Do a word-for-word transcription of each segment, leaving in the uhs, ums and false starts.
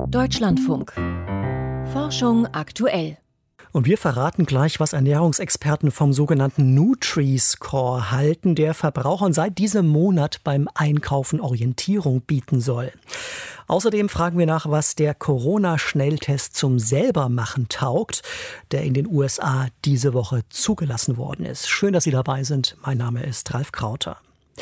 Deutschlandfunk. Forschung aktuell. Und wir verraten gleich, was Ernährungsexperten vom sogenannten Nutri-Score halten, der Verbrauchern seit diesem Monat beim Einkaufen Orientierung bieten soll. Außerdem fragen wir nach, was der Corona-Schnelltest zum Selbermachen taugt, der in den U S A diese Woche zugelassen worden ist. Schön, dass Sie dabei sind. Mein Name ist Ralf Krauter.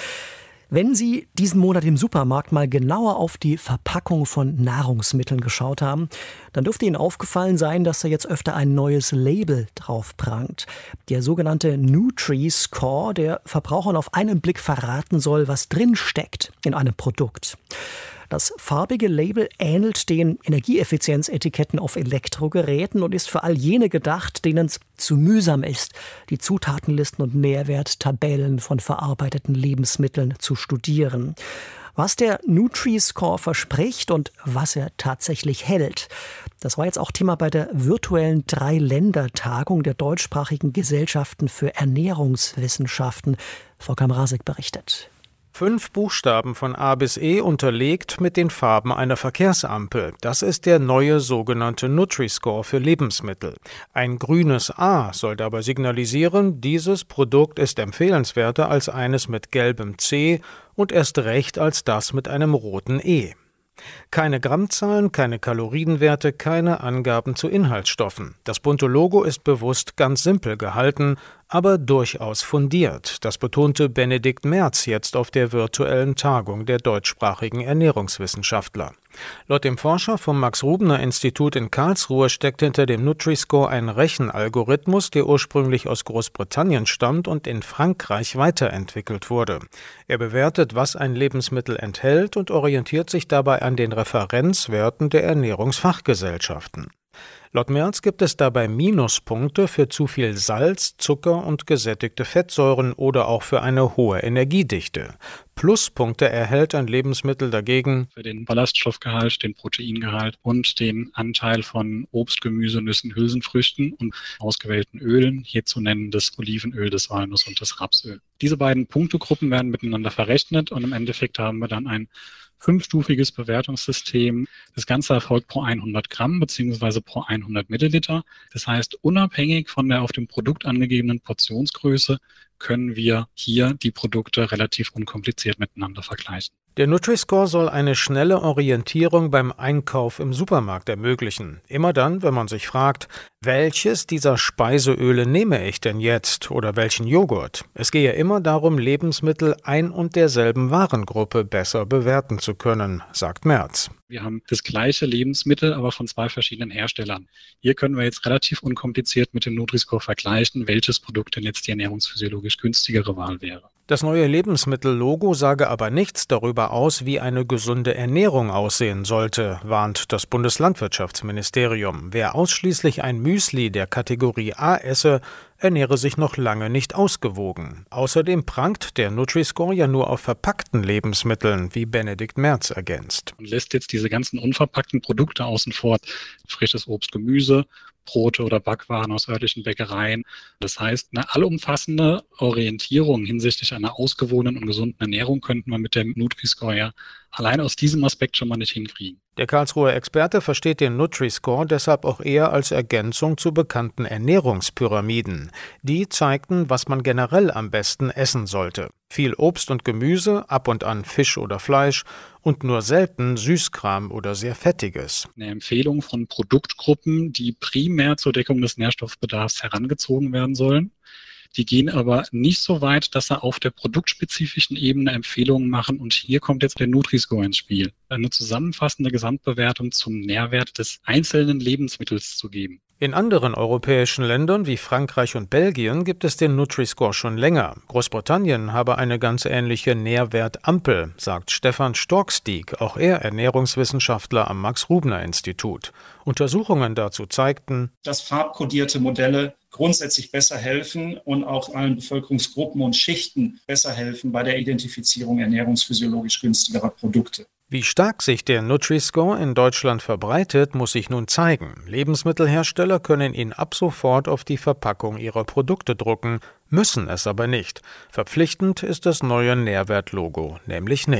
Wenn Sie diesen Monat im Supermarkt mal genauer auf die Verpackung von Nahrungsmitteln geschaut haben, dann dürfte Ihnen aufgefallen sein, dass da jetzt öfter ein neues Label drauf prangt. Der sogenannte Nutri-Score, der Verbrauchern auf einen Blick verraten soll, was drin steckt in einem Produkt. Das farbige Label ähnelt den Energieeffizienzetiketten auf Elektrogeräten und ist für all jene gedacht, denen es zu mühsam ist, die Zutatenlisten und Nährwerttabellen von verarbeiteten Lebensmitteln zu studieren. Was der Nutri-Score verspricht und was er tatsächlich hält, das war jetzt auch Thema bei der virtuellen Drei-Länder-Tagung der deutschsprachigen Gesellschaften für Ernährungswissenschaften. Volker Mrazek berichtet. Fünf Buchstaben von A bis E unterlegt mit den Farben einer Verkehrsampel. Das ist der neue sogenannte Nutri-Score für Lebensmittel. Ein grünes A soll dabei signalisieren, dieses Produkt ist empfehlenswerter als eines mit gelbem C und erst recht als das mit einem roten E. Keine Grammzahlen, keine Kalorienwerte, keine Angaben zu Inhaltsstoffen. Das bunte Logo ist bewusst ganz simpel gehalten, aber durchaus fundiert. Das betonte Benedikt Merz jetzt auf der virtuellen Tagung der deutschsprachigen Ernährungswissenschaftler. Laut dem Forscher vom Max-Rubner-Institut in Karlsruhe steckt hinter dem Nutri-Score ein Rechenalgorithmus, der ursprünglich aus Großbritannien stammt und in Frankreich weiterentwickelt wurde. Er bewertet, was ein Lebensmittel enthält und orientiert sich dabei an den Referenzwerten der Ernährungsfachgesellschaften. Laut Merz gibt es dabei Minuspunkte für zu viel Salz, Zucker und gesättigte Fettsäuren oder auch für eine hohe Energiedichte. Pluspunkte erhält ein Lebensmittel dagegen für den Ballaststoffgehalt, den Proteingehalt und den Anteil von Obst, Gemüse, Nüssen, Hülsenfrüchten und ausgewählten Ölen, hier zu nennen das Olivenöl, das Walnuss und das Rapsöl. Diese beiden Punktegruppen werden miteinander verrechnet und im Endeffekt haben wir dann ein fünfstufiges Bewertungssystem. Das Ganze erfolgt pro hundert Gramm bzw. pro hundert Milliliter. Das heißt, unabhängig von der auf dem Produkt angegebenen Portionsgröße können wir hier die Produkte relativ unkompliziert miteinander vergleichen. Der Nutri-Score soll eine schnelle Orientierung beim Einkauf im Supermarkt ermöglichen. Immer dann, wenn man sich fragt, welches dieser Speiseöle nehme ich denn jetzt oder welchen Joghurt? Es gehe immer darum, Lebensmittel ein und derselben Warengruppe besser bewerten zu können, sagt Merz. Wir haben das gleiche Lebensmittel, aber von zwei verschiedenen Herstellern. Hier können wir jetzt relativ unkompliziert mit dem Nutri-Score vergleichen, welches Produkt denn jetzt die ernährungsphysiologisch günstigere Wahl wäre. Das neue Lebensmittellogo sage aber nichts darüber aus, wie eine gesunde Ernährung aussehen sollte, warnt das Bundeslandwirtschaftsministerium. Wer ausschließlich ein Müsli der Kategorie A esse, ernähre sich noch lange nicht ausgewogen. Außerdem prangt der Nutri-Score ja nur auf verpackten Lebensmitteln, wie Benedikt Merz ergänzt. Man lässt jetzt diese ganzen unverpackten Produkte außen vor, frisches Obst, Gemüse, Brote oder Backwaren aus örtlichen Bäckereien. Das heißt, eine allumfassende Orientierung hinsichtlich einer ausgewogenen und gesunden Ernährung könnten wir mit dem Nutri-Score ja allein aus diesem Aspekt schon mal nicht hinkriegen. Der Karlsruher Experte versteht den Nutri-Score deshalb auch eher als Ergänzung zu bekannten Ernährungspyramiden. Die zeigten, was man generell am besten essen sollte. Viel Obst und Gemüse, ab und an Fisch oder Fleisch und nur selten Süßkram oder sehr Fettiges. Eine Empfehlung von Produktgruppen, die primär zur Deckung des Nährstoffbedarfs herangezogen werden sollen. Die gehen aber nicht so weit, dass sie auf der produktspezifischen Ebene Empfehlungen machen. Und hier kommt jetzt der Nutri-Score ins Spiel. Eine zusammenfassende Gesamtbewertung zum Nährwert des einzelnen Lebensmittels zu geben. In anderen europäischen Ländern wie Frankreich und Belgien gibt es den Nutri-Score schon länger. Großbritannien habe eine ganz ähnliche Nährwertampel, sagt Stefan Storkstieg, auch er Ernährungswissenschaftler am Max-Rubner-Institut. Untersuchungen dazu zeigten, dass farbkodierte Modelle grundsätzlich besser helfen und auch allen Bevölkerungsgruppen und Schichten besser helfen bei der Identifizierung ernährungsphysiologisch günstigerer Produkte. Wie stark sich der Nutri-Score in Deutschland verbreitet, muss sich nun zeigen. Lebensmittelhersteller können ihn ab sofort auf die Verpackung ihrer Produkte drucken, müssen es aber nicht. Verpflichtend ist das neue Nährwertlogo nämlich nicht.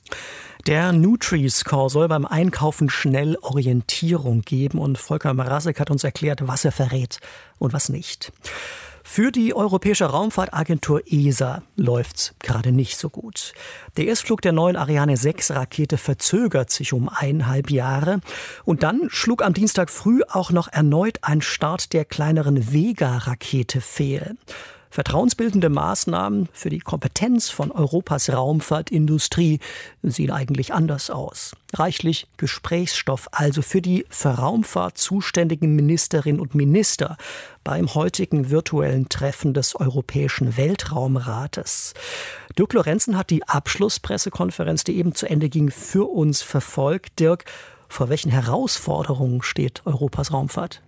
Der Nutri-Score soll beim Einkaufen schnell Orientierung geben und Volker Mrazek hat uns erklärt, was er verrät und was nicht. Für die Europäische Raumfahrtagentur E S A läuft's gerade nicht so gut. Der Erstflug der neuen Ariane sechs Rakete verzögert sich um eineinhalb Jahre. Und dann schlug am Dienstag früh auch noch erneut ein Start der kleineren Vega-Rakete fehl. Vertrauensbildende Maßnahmen für die Kompetenz von Europas Raumfahrtindustrie sehen eigentlich anders aus. Reichlich Gesprächsstoff also für die für Raumfahrt zuständigen Ministerinnen und Minister beim heutigen virtuellen Treffen des Europäischen Weltraumrates. Dirk Lorenzen hat die Abschlusspressekonferenz, die eben zu Ende ging, für uns verfolgt. Dirk, vor welchen Herausforderungen steht Europas Raumfahrt?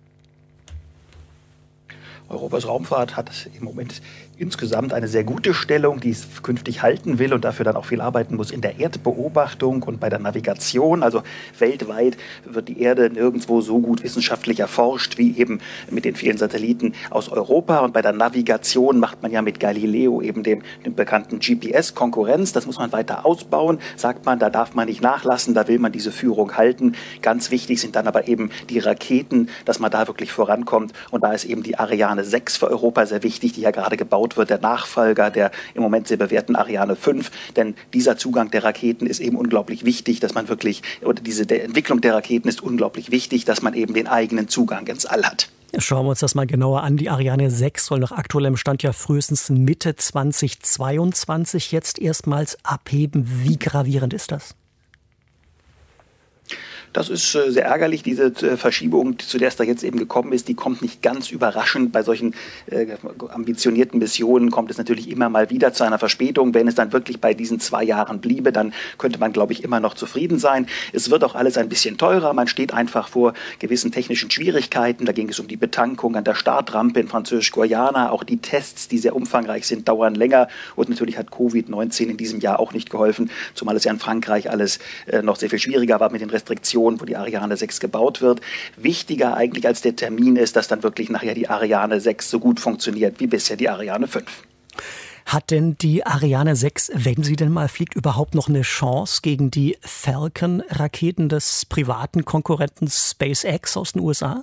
Europas Raumfahrt hat im Moment insgesamt eine sehr gute Stellung, die es künftig halten will und dafür dann auch viel arbeiten muss in der Erdbeobachtung und bei der Navigation. Also weltweit wird die Erde nirgendwo so gut wissenschaftlich erforscht wie eben mit den vielen Satelliten aus Europa. Und bei der Navigation macht man ja mit Galileo eben dem, dem bekannten G P S Konkurrenz. Das muss man weiter ausbauen, sagt man, da darf man nicht nachlassen, da will man diese Führung halten. Ganz wichtig sind dann aber eben die Raketen, dass man da wirklich vorankommt. Und da ist eben die Ariane sechs für Europa sehr wichtig, die ja gerade gebaut wird, der Nachfolger der im Moment sehr bewährten Ariane fünf. Denn dieser Zugang der Raketen ist eben unglaublich wichtig, dass man wirklich, oder diese der Entwicklung der Raketen ist unglaublich wichtig, dass man eben den eigenen Zugang ins All hat. Schauen wir uns das mal genauer an. Die Ariane sechs soll nach aktuellem Stand ja frühestens Mitte zweitausendzweiundzwanzig jetzt erstmals abheben. Wie gravierend ist das? Das ist äh, sehr ärgerlich, diese äh, Verschiebung, zu der es da jetzt eben gekommen ist, die kommt nicht ganz überraschend. Bei solchen äh, ambitionierten Missionen kommt es natürlich immer mal wieder zu einer Verspätung. Wenn es dann wirklich bei diesen zwei Jahren bliebe, dann könnte man, glaube ich, immer noch zufrieden sein. Es wird auch alles ein bisschen teurer. Man steht einfach vor gewissen technischen Schwierigkeiten. Da ging es um die Betankung an der Startrampe in Französisch-Guayana. Auch die Tests, die sehr umfangreich sind, dauern länger. Und natürlich hat Covid neunzehn in diesem Jahr auch nicht geholfen, zumal es ja in Frankreich alles äh, noch sehr viel schwieriger war mit den Restriktionen, wo die Ariane sechs gebaut wird. Wichtiger eigentlich als der Termin ist, dass dann wirklich nachher die Ariane sechs so gut funktioniert wie bisher die Ariane fünf. Hat denn die Ariane sechs, wenn sie denn mal fliegt, überhaupt noch eine Chance gegen die Falcon-Raketen des privaten Konkurrenten SpaceX aus den U S A?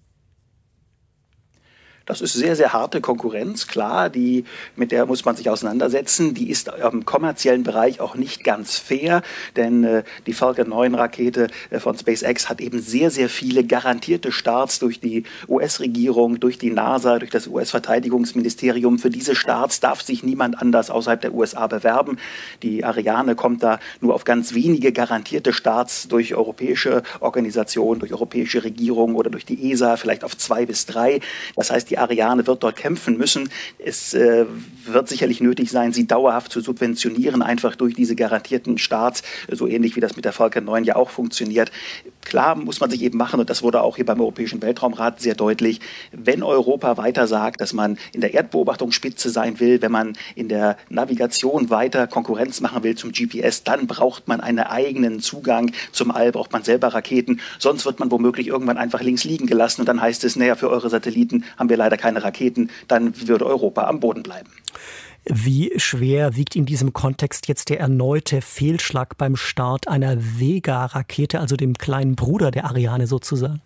Das ist sehr, sehr harte Konkurrenz, klar, die, mit der muss man sich auseinandersetzen. Die ist im kommerziellen Bereich auch nicht ganz fair, denn äh, die Falcon neun Rakete äh, von SpaceX hat eben sehr, sehr viele garantierte Starts durch die U S-Regierung, durch die NASA, durch das U S-Verteidigungsministerium. Für diese Starts darf sich niemand anders außerhalb der U S A bewerben. Die Ariane kommt da nur auf ganz wenige garantierte Starts durch europäische Organisationen, durch europäische Regierungen oder durch die E S A, vielleicht auf zwei bis drei. Das heißt, die Ariane wird dort kämpfen müssen. Es äh, wird sicherlich nötig sein, sie dauerhaft zu subventionieren, einfach durch diese garantierten Starts, so ähnlich wie das mit der Falcon neun ja auch funktioniert. Klar muss man sich eben machen, und das wurde auch hier beim Europäischen Weltraumrat sehr deutlich, wenn Europa weiter sagt, dass man in der Erdbeobachtung Spitze sein will, wenn man in der Navigation weiter Konkurrenz machen will zum G P S, dann braucht man einen eigenen Zugang zum All, braucht man selber Raketen, sonst wird man womöglich irgendwann einfach links liegen gelassen und dann heißt es, naja, für eure Satelliten haben wir leider keine Raketen, dann würde Europa am Boden bleiben. Wie schwer wiegt in diesem Kontext jetzt der erneute Fehlschlag beim Start einer Vega-Rakete, also dem kleinen Bruder der Ariane sozusagen?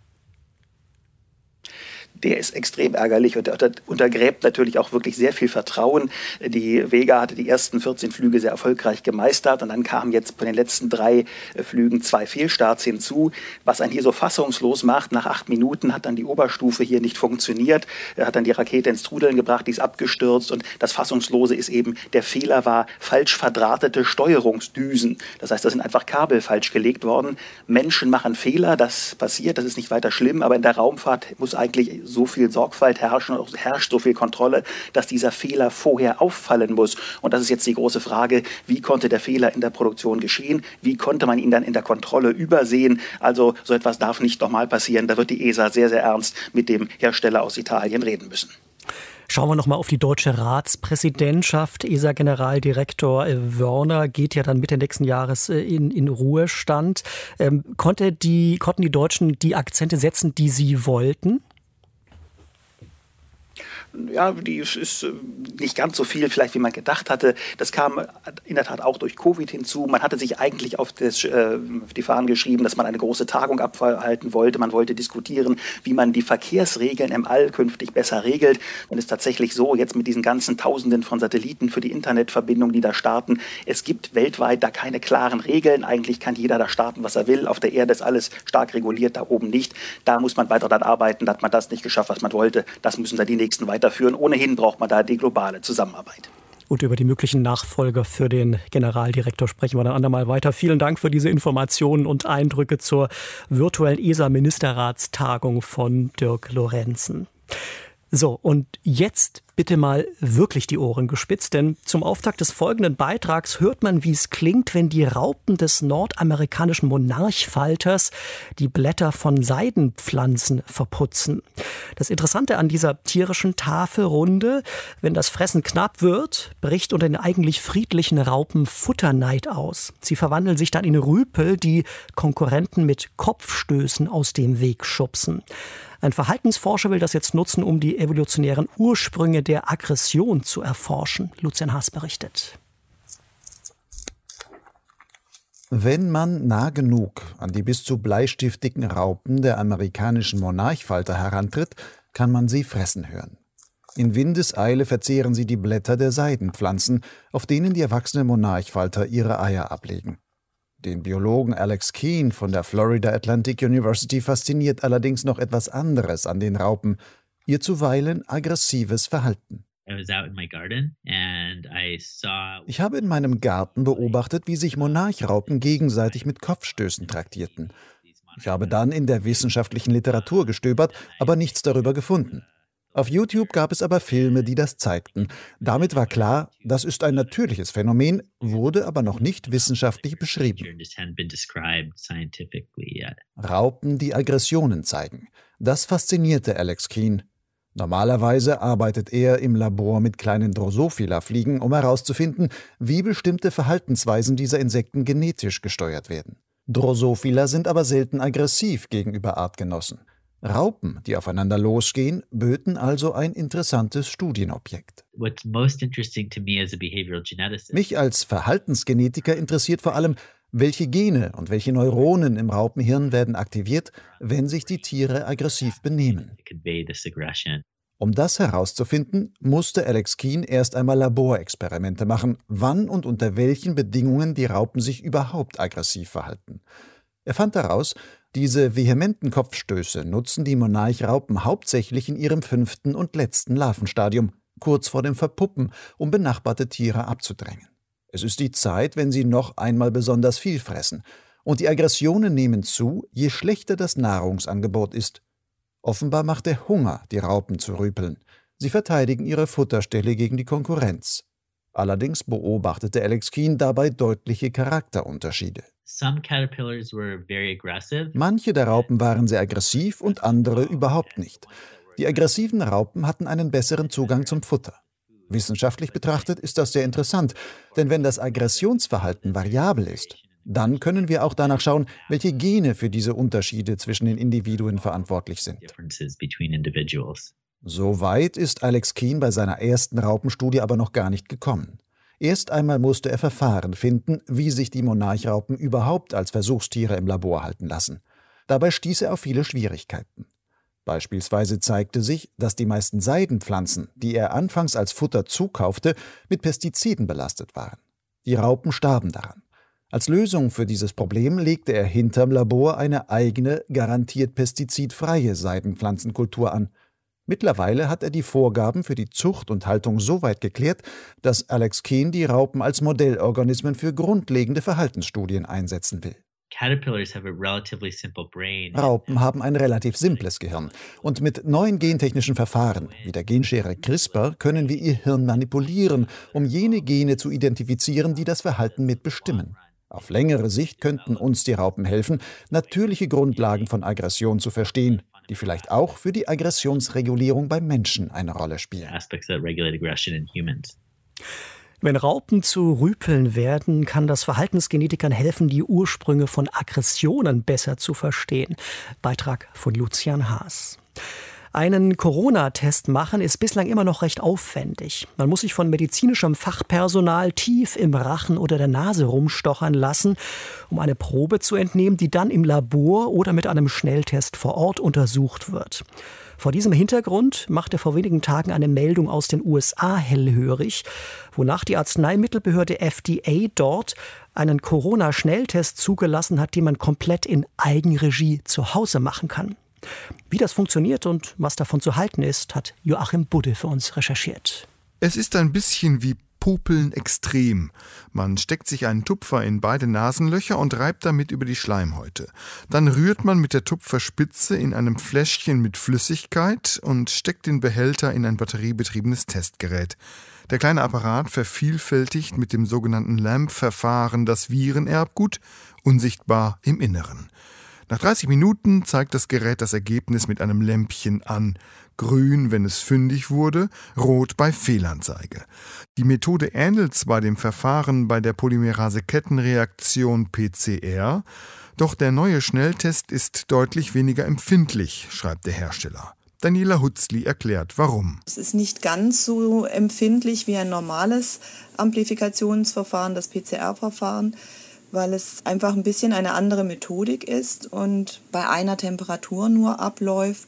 Der ist extrem ärgerlich und untergräbt natürlich auch wirklich sehr viel Vertrauen. Die Vega hatte die ersten vierzehn Flüge sehr erfolgreich gemeistert und dann kamen jetzt bei den letzten drei Flügen zwei Fehlstarts hinzu. Was einen hier so fassungslos macht, nach acht Minuten hat dann die Oberstufe hier nicht funktioniert, hat dann die Rakete ins Trudeln gebracht, die ist abgestürzt und das Fassungslose ist eben, der Fehler war falsch verdrahtete Steuerungsdüsen. Das heißt, da sind einfach Kabel falsch gelegt worden. Menschen machen Fehler, das passiert, das ist nicht weiter schlimm, aber in der Raumfahrt muss eigentlich so viel Sorgfalt herrschen und herrscht so viel Kontrolle, dass dieser Fehler vorher auffallen muss. Und das ist jetzt die große Frage, wie konnte der Fehler in der Produktion geschehen? Wie konnte man ihn dann in der Kontrolle übersehen? Also so etwas darf nicht nochmal passieren. Da wird die E S A sehr, sehr ernst mit dem Hersteller aus Italien reden müssen. Schauen wir noch mal auf die deutsche Ratspräsidentschaft. E S A-Generaldirektor Wörner geht ja dann Mitte nächsten Jahres in, in Ruhestand. Ähm, konnte die, konnten die Deutschen die Akzente setzen, die sie wollten? Ja, die ist nicht ganz so viel, vielleicht wie man gedacht hatte. Das kam in der Tat auch durch Covid hinzu. Man hatte sich eigentlich auf, das, äh, auf die Fahnen geschrieben, dass man eine große Tagung abhalten wollte. Man wollte diskutieren, wie man die Verkehrsregeln im All künftig besser regelt. Und es ist tatsächlich so, jetzt mit diesen ganzen Tausenden von Satelliten für die Internetverbindung, die da starten, es gibt weltweit da keine klaren Regeln. Eigentlich kann jeder da starten, was er will. Auf der Erde ist alles stark reguliert, da oben nicht. Da muss man weiter daran arbeiten. Da hat man das nicht geschafft, was man wollte. Das müssen dann die Nächsten weiterführen. Ohnehin braucht man da die globale Zusammenarbeit. Und über die möglichen Nachfolger für den Generaldirektor sprechen wir dann andermal weiter. Vielen Dank für diese Informationen und Eindrücke zur virtuellen E S A-Ministerratstagung von Dirk Lorenzen. So, und jetzt bitte mal wirklich die Ohren gespitzt, denn zum Auftakt des folgenden Beitrags hört man, wie es klingt, wenn die Raupen des nordamerikanischen Monarchfalters die Blätter von Seidenpflanzen verputzen. Das Interessante an dieser tierischen Tafelrunde, wenn das Fressen knapp wird, bricht unter den eigentlich friedlichen Raupen Futterneid aus. Sie verwandeln sich dann in Rüpel, die Konkurrenten mit Kopfstößen aus dem Weg schubsen. Ein Verhaltensforscher will das jetzt nutzen, um die evolutionären Ursprünge der Aggression zu erforschen. Lucian Haas berichtet. Wenn man nah genug an die bis zu bleistiftdicken Raupen der amerikanischen Monarchfalter herantritt, kann man sie fressen hören. In Windeseile verzehren sie die Blätter der Seidenpflanzen, auf denen die erwachsenen Monarchfalter ihre Eier ablegen. Den Biologen Alex Keane von der Florida Atlantic University fasziniert allerdings noch etwas anderes an den Raupen, ihr zuweilen aggressives Verhalten. Ich habe in meinem Garten beobachtet, wie sich Monarchraupen gegenseitig mit Kopfstößen traktierten. Ich habe dann in der wissenschaftlichen Literatur gestöbert, aber nichts darüber gefunden. Auf YouTube gab es aber Filme, die das zeigten. Damit war klar, das ist ein natürliches Phänomen, wurde aber noch nicht wissenschaftlich beschrieben. Raupen, die Aggressionen zeigen. Das faszinierte Alex Keane. Normalerweise arbeitet er im Labor mit kleinen Drosophila-Fliegen, um herauszufinden, wie bestimmte Verhaltensweisen dieser Insekten genetisch gesteuert werden. Drosophila sind aber selten aggressiv gegenüber Artgenossen. Raupen, die aufeinander losgehen, böten also ein interessantes Studienobjekt. Mich als Verhaltensgenetiker interessiert vor allem, welche Gene und welche Neuronen im Raupenhirn werden aktiviert, wenn sich die Tiere aggressiv benehmen. Um das herauszufinden, musste Alex Keane erst einmal Laborexperimente machen, wann und unter welchen Bedingungen die Raupen sich überhaupt aggressiv verhalten. Er fand heraus, diese vehementen Kopfstöße nutzen die Monarchraupen hauptsächlich in ihrem fünften und letzten Larvenstadium, kurz vor dem Verpuppen, um benachbarte Tiere abzudrängen. Es ist die Zeit, wenn sie noch einmal besonders viel fressen. Und die Aggressionen nehmen zu, je schlechter das Nahrungsangebot ist. Offenbar macht der Hunger die Raupen zu rüpeln. Sie verteidigen ihre Futterstelle gegen die Konkurrenz. Allerdings beobachtete Alex Keane dabei deutliche Charakterunterschiede. Manche der Raupen waren sehr aggressiv und andere überhaupt nicht. Die aggressiven Raupen hatten einen besseren Zugang zum Futter. Wissenschaftlich betrachtet ist das sehr interessant, denn wenn das Aggressionsverhalten variabel ist, dann können wir auch danach schauen, welche Gene für diese Unterschiede zwischen den Individuen verantwortlich sind. So weit ist Alex Keane bei seiner ersten Raupenstudie aber noch gar nicht gekommen. Erst einmal musste er Verfahren finden, wie sich die Monarchraupen überhaupt als Versuchstiere im Labor halten lassen. Dabei stieß er auf viele Schwierigkeiten. Beispielsweise zeigte sich, dass die meisten Seidenpflanzen, die er anfangs als Futter zukaufte, mit Pestiziden belastet waren. Die Raupen starben daran. Als Lösung für dieses Problem legte er hinterm Labor eine eigene, garantiert pestizidfreie Seidenpflanzenkultur an. Mittlerweile hat er die Vorgaben für die Zucht und Haltung so weit geklärt, dass Alex Keane die Raupen als Modellorganismen für grundlegende Verhaltensstudien einsetzen will. Raupen haben ein relativ simples Gehirn und mit neuen gentechnischen Verfahren wie der Genschere CRISPR können wir ihr Hirn manipulieren, um jene Gene zu identifizieren, die das Verhalten mitbestimmen. Auf längere Sicht könnten uns die Raupen helfen, natürliche Grundlagen von Aggression zu verstehen, die vielleicht auch für die Aggressionsregulierung beim Menschen eine Rolle spielen. Wenn Raupen zu Rüpeln werden, kann das Verhaltensgenetikern helfen, die Ursprünge von Aggressionen besser zu verstehen. Beitrag von Lucian Haas. Einen Corona-Test machen ist bislang immer noch recht aufwendig. Man muss sich von medizinischem Fachpersonal tief im Rachen oder der Nase rumstochern lassen, um eine Probe zu entnehmen, die dann im Labor oder mit einem Schnelltest vor Ort untersucht wird. Vor diesem Hintergrund machte vor wenigen Tagen eine Meldung aus den U S A hellhörig, wonach die Arzneimittelbehörde F D A dort einen Corona-Schnelltest zugelassen hat, den man komplett in Eigenregie zu Hause machen kann. Wie das funktioniert und was davon zu halten ist, hat Joachim Budde für uns recherchiert. Es ist ein bisschen wie Popeln extrem. Man steckt sich einen Tupfer in beide Nasenlöcher und reibt damit über die Schleimhäute. Dann rührt man mit der Tupferspitze in einem Fläschchen mit Flüssigkeit und steckt den Behälter in ein batteriebetriebenes Testgerät. Der kleine Apparat vervielfältigt mit dem sogenannten LAMP-Verfahren das Virenerbgut, unsichtbar im Inneren. Nach dreißig Minuten zeigt das Gerät das Ergebnis mit einem Lämpchen an. Grün, wenn es fündig wurde, rot bei Fehlanzeige. Die Methode ähnelt zwar dem Verfahren bei der Polymerase-Kettenreaktion P C R, doch der neue Schnelltest ist deutlich weniger empfindlich, schreibt der Hersteller. Daniela Hutzli erklärt, warum. Es ist nicht ganz so empfindlich wie ein normales Amplifikationsverfahren, das P C R-Verfahren, weil es einfach ein bisschen eine andere Methodik ist und bei einer Temperatur nur abläuft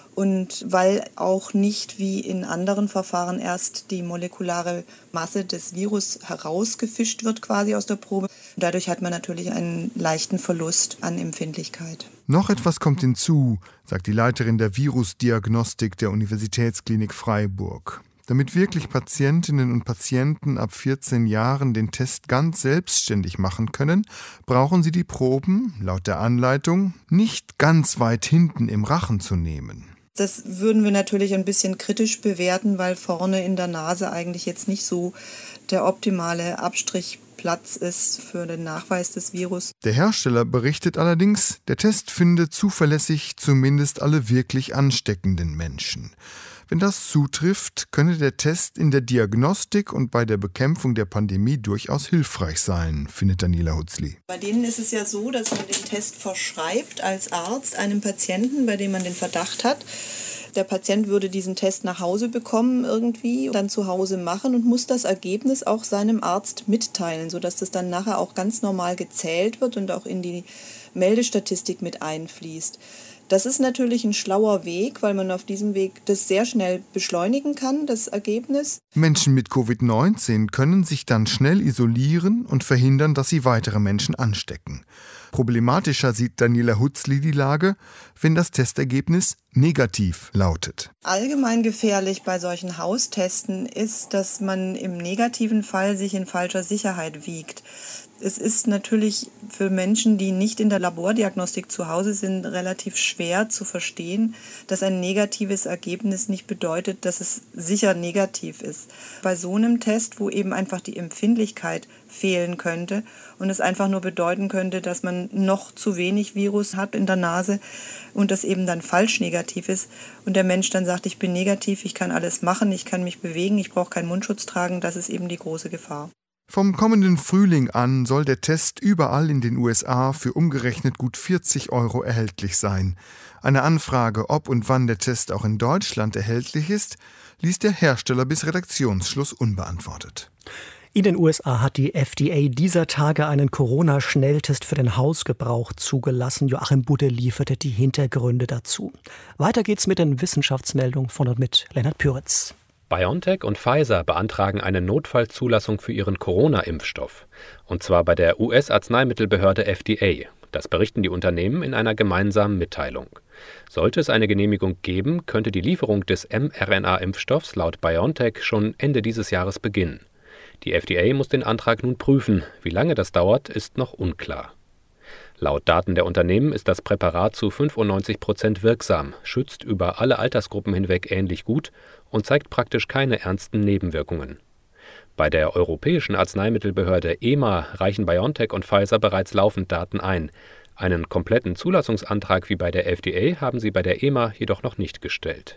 und weil auch nicht wie in anderen Verfahren erst die molekulare Masse des Virus herausgefischt wird quasi aus der Probe. Dadurch hat man natürlich einen leichten Verlust an Empfindlichkeit. Noch etwas kommt hinzu, sagt die Leiterin der Virusdiagnostik der Universitätsklinik Freiburg. Damit wirklich Patientinnen und Patienten ab vierzehn Jahren den Test ganz selbstständig machen können, brauchen sie die Proben, laut der Anleitung, nicht ganz weit hinten im Rachen zu nehmen. Das würden wir natürlich ein bisschen kritisch bewerten, weil vorne in der Nase eigentlich jetzt nicht so der optimale Abstrichplatz ist für den Nachweis des Virus. Der Hersteller berichtet allerdings, der Test finde zuverlässig zumindest alle wirklich ansteckenden Menschen. Wenn das zutrifft, könne der Test in der Diagnostik und bei der Bekämpfung der Pandemie durchaus hilfreich sein, findet Daniela Hutzli. Bei denen ist es ja so, dass man den Test verschreibt als Arzt einem Patienten, bei dem man den Verdacht hat. Der Patient würde diesen Test nach Hause bekommen irgendwie, dann zu Hause machen und muss das Ergebnis auch seinem Arzt mitteilen, sodass das dann nachher auch ganz normal gezählt wird und auch in die Meldestatistik mit einfließt. Das ist natürlich ein schlauer Weg, weil man auf diesem Weg das sehr schnell beschleunigen kann, das Ergebnis. Menschen mit Covid neunzehn können sich dann schnell isolieren und verhindern, dass sie weitere Menschen anstecken. Problematischer sieht Daniela Hutzli die Lage, wenn das Testergebnis negativ lautet. Allgemein gefährlich bei solchen Haustesten ist, dass man im negativen Fall sich in falscher Sicherheit wiegt. Es ist natürlich für Menschen, die nicht in der Labordiagnostik zu Hause sind, relativ schwer zu verstehen, dass ein negatives Ergebnis nicht bedeutet, dass es sicher negativ ist. Bei so einem Test, wo eben einfach die Empfindlichkeit fehlen könnte und es einfach nur bedeuten könnte, dass man noch zu wenig Virus hat in der Nase und das eben dann falsch negativ ist und der Mensch dann sagt, ich bin negativ, ich kann alles machen, ich kann mich bewegen, ich brauche keinen Mundschutz tragen, das ist eben die große Gefahr. Vom kommenden Frühling an soll der Test überall in den U S A für umgerechnet gut vierzig Euro erhältlich sein. Eine Anfrage, ob und wann der Test auch in Deutschland erhältlich ist, ließ der Hersteller bis Redaktionsschluss unbeantwortet. In den U S A hat die F D A dieser Tage einen Corona-Schnelltest für den Hausgebrauch zugelassen. Joachim Budde lieferte die Hintergründe dazu. Weiter geht's mit den Wissenschaftsmeldungen von und mit Lennart Püritz. BioNTech und Pfizer beantragen eine Notfallzulassung für ihren Corona-Impfstoff. Und zwar bei der U S-Arzneimittelbehörde F D A. Das berichten die Unternehmen in einer gemeinsamen Mitteilung. Sollte es eine Genehmigung geben, könnte die Lieferung des mRNA-Impfstoffs laut BioNTech schon Ende dieses Jahres beginnen. Die F D A muss den Antrag nun prüfen. Wie lange das dauert, ist noch unklar. Laut Daten der Unternehmen ist das Präparat zu fünfundneunzig Prozent wirksam, schützt über alle Altersgruppen hinweg ähnlich gut und zeigt praktisch keine ernsten Nebenwirkungen. Bei der Europäischen Arzneimittelbehörde E M A reichen BioNTech und Pfizer bereits laufend Daten ein. Einen kompletten Zulassungsantrag wie bei der F D A haben sie bei der E M A jedoch noch nicht gestellt.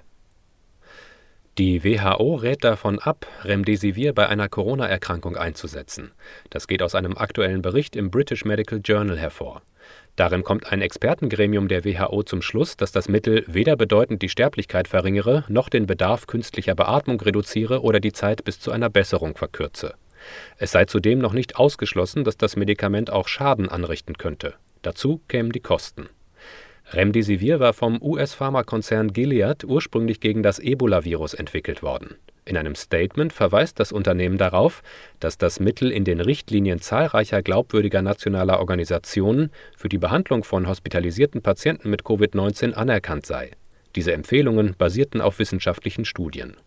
Die W H O rät davon ab, Remdesivir bei einer Corona-Erkrankung einzusetzen. Das geht aus einem aktuellen Bericht im British Medical Journal hervor. Darin kommt ein Expertengremium der W H O zum Schluss, dass das Mittel weder bedeutend die Sterblichkeit verringere, noch den Bedarf künstlicher Beatmung reduziere oder die Zeit bis zu einer Besserung verkürze. Es sei zudem noch nicht ausgeschlossen, dass das Medikament auch Schaden anrichten könnte. Dazu kämen die Kosten. Remdesivir war vom U S-Pharmakonzern Gilead ursprünglich gegen das Ebola-Virus entwickelt worden. In einem Statement verweist das Unternehmen darauf, dass das Mittel in den Richtlinien zahlreicher glaubwürdiger nationaler Organisationen für die Behandlung von hospitalisierten Patienten mit Covid neunzehn anerkannt sei. Diese Empfehlungen basierten auf wissenschaftlichen Studien.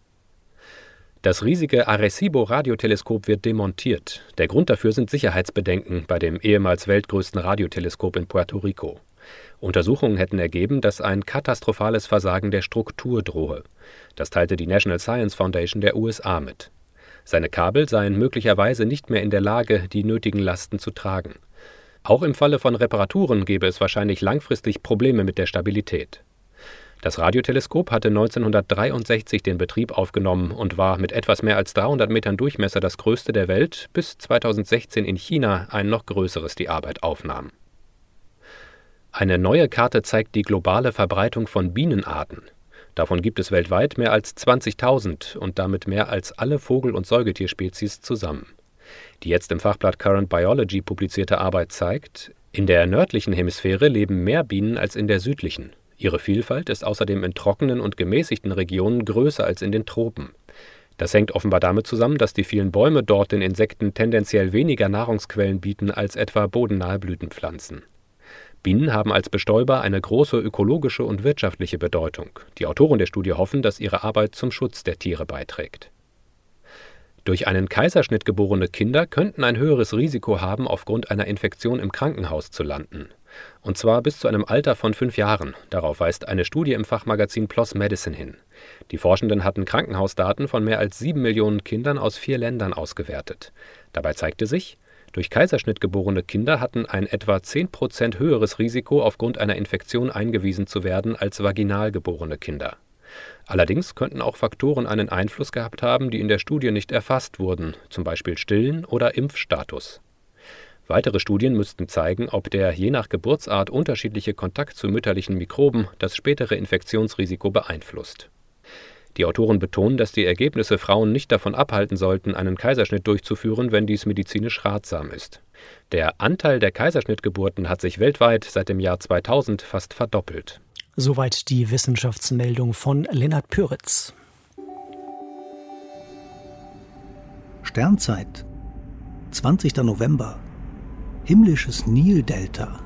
Das riesige Arecibo-Radioteleskop wird demontiert. Der Grund dafür sind Sicherheitsbedenken bei dem ehemals weltgrößten Radioteleskop in Puerto Rico. Untersuchungen hätten ergeben, dass ein katastrophales Versagen der Struktur drohe. Das teilte die National Science Foundation der U S A mit. Seine Kabel seien möglicherweise nicht mehr in der Lage, die nötigen Lasten zu tragen. Auch im Falle von Reparaturen gäbe es wahrscheinlich langfristig Probleme mit der Stabilität. Das Radioteleskop hatte neunzehnhundertdreiundsechzig den Betrieb aufgenommen und war mit etwas mehr als dreihundert Metern Durchmesser das größte der Welt, bis zweitausendsechzehn in China ein noch größeres die Arbeit aufnahm. Eine neue Karte zeigt die globale Verbreitung von Bienenarten. Davon gibt es weltweit mehr als zwanzigtausend und damit mehr als alle Vogel- und Säugetierspezies zusammen. Die jetzt im Fachblatt Current Biology publizierte Arbeit zeigt, in der nördlichen Hemisphäre leben mehr Bienen als in der südlichen. Ihre Vielfalt ist außerdem in trockenen und gemäßigten Regionen größer als in den Tropen. Das hängt offenbar damit zusammen, dass die vielen Bäume dort den Insekten tendenziell weniger Nahrungsquellen bieten als etwa bodennahe Blütenpflanzen. Bienen haben als Bestäuber eine große ökologische und wirtschaftliche Bedeutung. Die Autoren der Studie hoffen, dass ihre Arbeit zum Schutz der Tiere beiträgt. Durch einen Kaiserschnitt geborene Kinder könnten ein höheres Risiko haben, aufgrund einer Infektion im Krankenhaus zu landen. Und zwar bis zu einem Alter von fünf Jahren. Darauf weist eine Studie im Fachmagazin P L O S Medicine hin. Die Forschenden hatten Krankenhausdaten von mehr als sieben Millionen Kindern aus vier Ländern ausgewertet. Dabei zeigte sich, durch Kaiserschnitt geborene Kinder hatten ein etwa zehn Prozent höheres Risiko, aufgrund einer Infektion eingewiesen zu werden, als vaginal geborene Kinder. Allerdings könnten auch Faktoren einen Einfluss gehabt haben, die in der Studie nicht erfasst wurden, zum Beispiel Stillen oder Impfstatus. Weitere Studien müssten zeigen, ob der je nach Geburtsart unterschiedliche Kontakt zu mütterlichen Mikroben das spätere Infektionsrisiko beeinflusst. Die Autoren betonen, dass die Ergebnisse Frauen nicht davon abhalten sollten, einen Kaiserschnitt durchzuführen, wenn dies medizinisch ratsam ist. Der Anteil der Kaiserschnittgeburten hat sich weltweit seit dem Jahr zweitausend fast verdoppelt. Soweit die Wissenschaftsmeldung von Lennart Püritz. Sternzeit, zwanzigster November. Himmlisches Nildelta.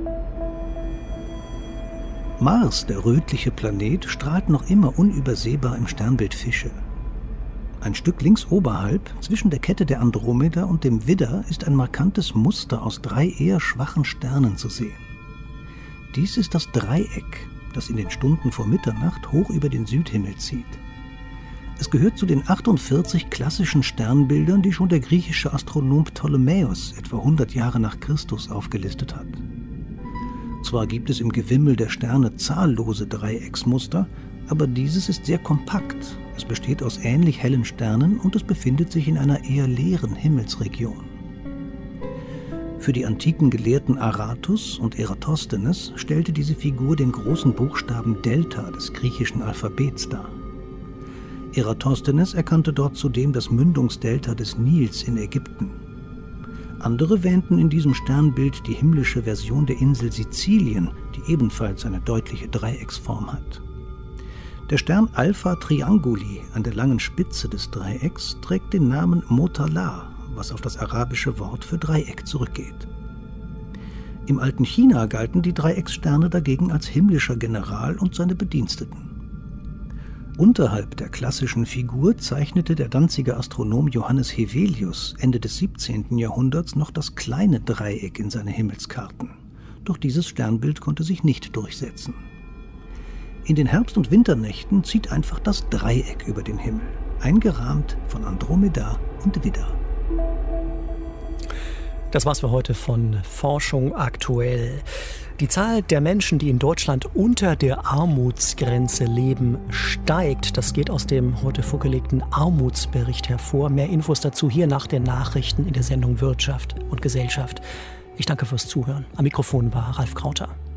Mars, der rötliche Planet, strahlt noch immer unübersehbar im Sternbild Fische. Ein Stück links oberhalb, zwischen der Kette der Andromeda und dem Widder, ist ein markantes Muster aus drei eher schwachen Sternen zu sehen. Dies ist das Dreieck, das in den Stunden vor Mitternacht hoch über den Südhimmel zieht. Es gehört zu den achtundvierzig klassischen Sternbildern, die schon der griechische Astronom Ptolemäus etwa hundert Jahre nach Christus aufgelistet hat. Zwar gibt es im Gewimmel der Sterne zahllose Dreiecksmuster, aber dieses ist sehr kompakt. Es besteht aus ähnlich hellen Sternen und es befindet sich in einer eher leeren Himmelsregion. Für die antiken Gelehrten Aratus und Eratosthenes stellte diese Figur den großen Buchstaben Delta des griechischen Alphabets dar. Eratosthenes erkannte dort zudem das Mündungsdelta des Nils in Ägypten. Andere wähnten in diesem Sternbild die himmlische Version der Insel Sizilien, die ebenfalls eine deutliche Dreiecksform hat. Der Stern Alpha Trianguli an der langen Spitze des Dreiecks trägt den Namen Motala, was auf das arabische Wort für Dreieck zurückgeht. Im alten China galten die Dreieckssterne dagegen als himmlischer General und seine Bediensteten. Unterhalb der klassischen Figur zeichnete der Danziger Astronom Johannes Hevelius Ende des siebzehnten Jahrhunderts noch das kleine Dreieck in seine Himmelskarten. Doch dieses Sternbild konnte sich nicht durchsetzen. In den Herbst- und Winternächten zieht einfach das Dreieck über den Himmel, eingerahmt von Andromeda und Widder. Das war's für heute von Forschung aktuell. Die Zahl der Menschen, die in Deutschland unter der Armutsgrenze leben, steigt. Das geht aus dem heute vorgelegten Armutsbericht hervor. Mehr Infos dazu hier nach den Nachrichten in der Sendung Wirtschaft und Gesellschaft. Ich danke fürs Zuhören. Am Mikrofon war Ralf Krauter.